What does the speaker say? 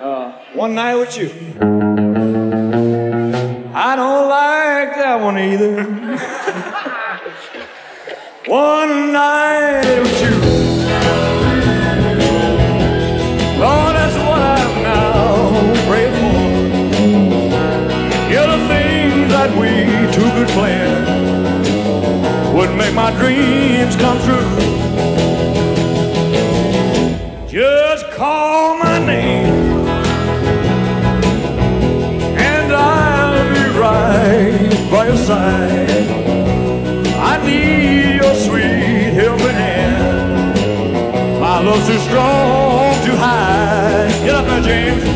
One Night with You. I don't like that one either. One night with you. Lord, that's what I'm now praying for. Yeah, the things that we two could plan would make my dreams come true. Just call my name and I'll be right by your side. I need your sweet helping hand. My love's too strong to hide. Get up now, James.